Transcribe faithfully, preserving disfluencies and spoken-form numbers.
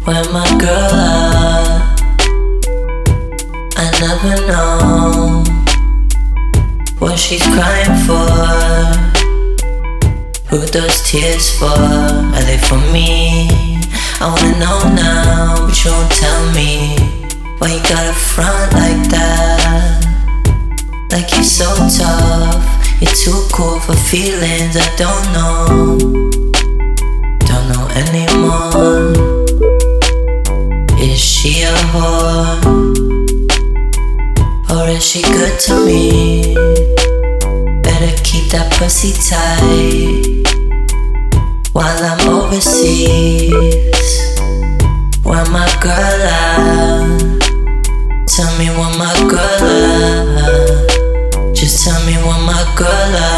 Where my girl at? I never know what she's crying for. Who those tears for? Are they for me? I wanna know now, but you won't tell me. Why you got a front like that? Like you're so tough. You're too cool for feelings I don't know. Don't know anymore. Is she a whore? Or is she good to me? Better keep that pussy tight while I'm overseas. Where my girl at? Tell me where my girl at. Just tell me where my girl at.